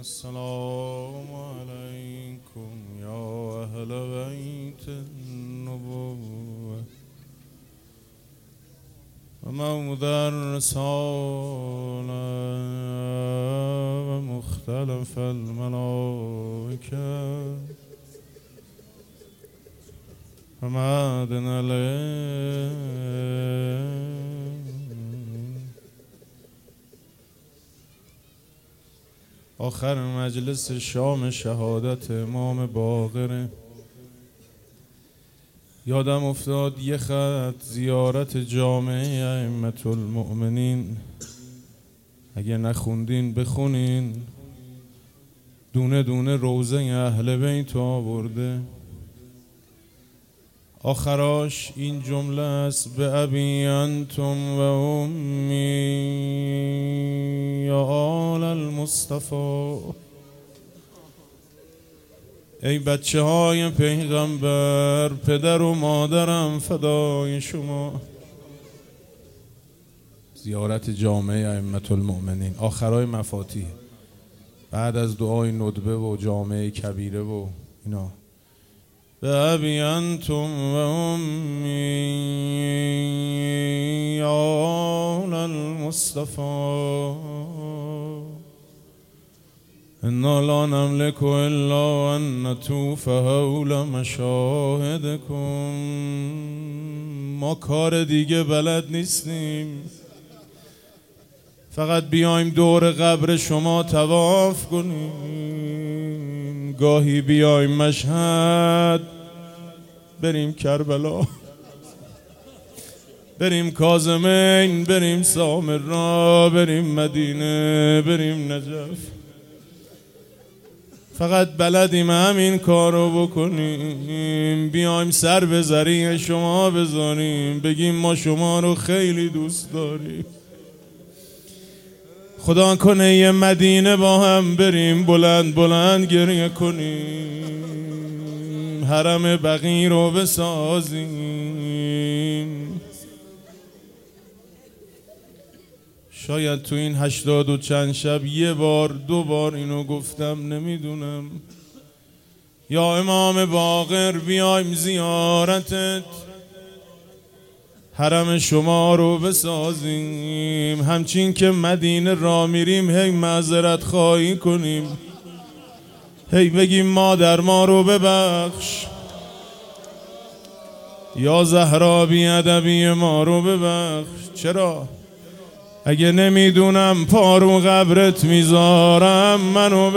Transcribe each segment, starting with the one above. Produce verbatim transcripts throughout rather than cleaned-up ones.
السلام عليكم يا أهل بيت النبوة وموضع الرسالة ومختلف الملائكة ومعدن العلم. آخر مجلس شام شهادت امام باقره. یادم افتاد یه خط زیارت جامعه ائمة المؤمنین، اگه نخوندین بخونین. دونه دونه روضه اهل بیت آورده. آخراش این جمله است: به ابی انتم و امی یا آل المصطفى. ای بچه های پیغمبر، پدر و مادرم فدای شما. زیارت جامعه ائمة المؤمنین، آخرای مفاتیح، بعد از دعای ندبه و جامعه کبیره و اینا. به ابی انتم و امی یا آل المصطفى انا لا نملك الا ان نطوف حول مشاهدکم. ما کار دیگه بلد نیستیم، فقط بیایم دور قبر شما طواف کنیم. گاهی بیایم مشهد، بریم کربلا، بریم کاظمین، بریم سامرا، بریم مدینه، بریم نجف. فقط بلدیم همین کارو بکنیم. بیایم سر به ذریع شما بذاریم، بگیم ما شما رو خیلی دوست داریم. خدا کنه یه مدینه با هم بریم، بلند بلند گریه کنیم، حرم بقیع رو بسازیم. شاید تو این هشتاد و چند شب یه بار دو بار اینو گفتم، نمیدونم. یا امام باقر، بیایم زیارتت، حرم شما رو بسازیم. همچین که مدینه را میریم هی معذرت خواهی کنیم، هی بگیم مادر ما رو ببخش، یا زهرا بیادبی ما رو ببخش. چرا؟ اگه نمیدونم پارو قبرت میذارم، منو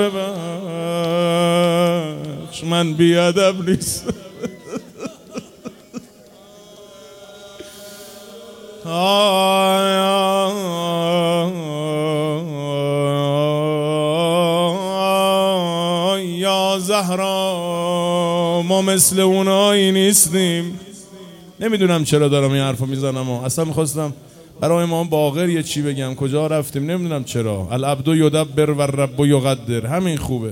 ببخش، من بیادب نیستم. یا زهرا، ما مثل اونایی نیستیم. نمیدونم چرا دارم این حرفو میزنم، اصلا میخواستم برای امام باقر یه چی بگم، کجا رفتیم نمیدونم چرا. العبد یدبر و الرب یقدر، همین خوبه.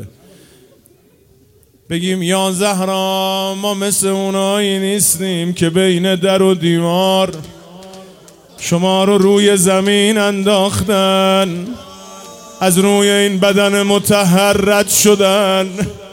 بگیم یا زهرا، ما مثل اونایی نیستیم که بین در و دیوار شما رو روی زمین انداختن، از روی این بدن مطهر رد شدن.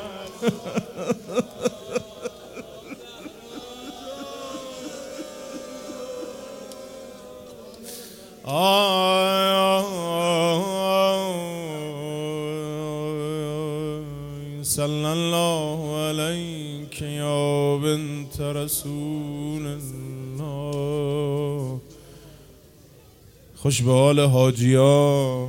صلی الله علیک یا بنت رسول الله. خوش به حال حاجیا،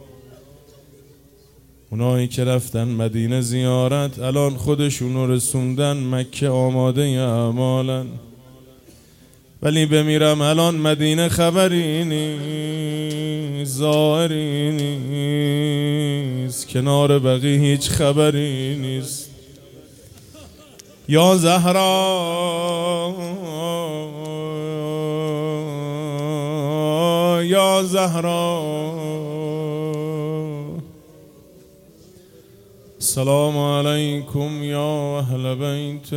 اونایی که رفتن مدینه زیارت، الان خودشونو رسوندن مکه، آماده اعمالن. ولی بمیرم الان مدینه خبری نیست، ظاهری نیست، کنار بقیه هیچ خبری نیست. یا زهرا، یا زهرا، السلام علیکم یا اهل بیت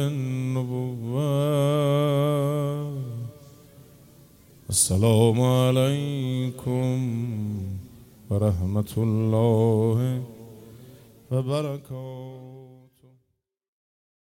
النبوة. السلام علیکم و رحمت الله و برکات.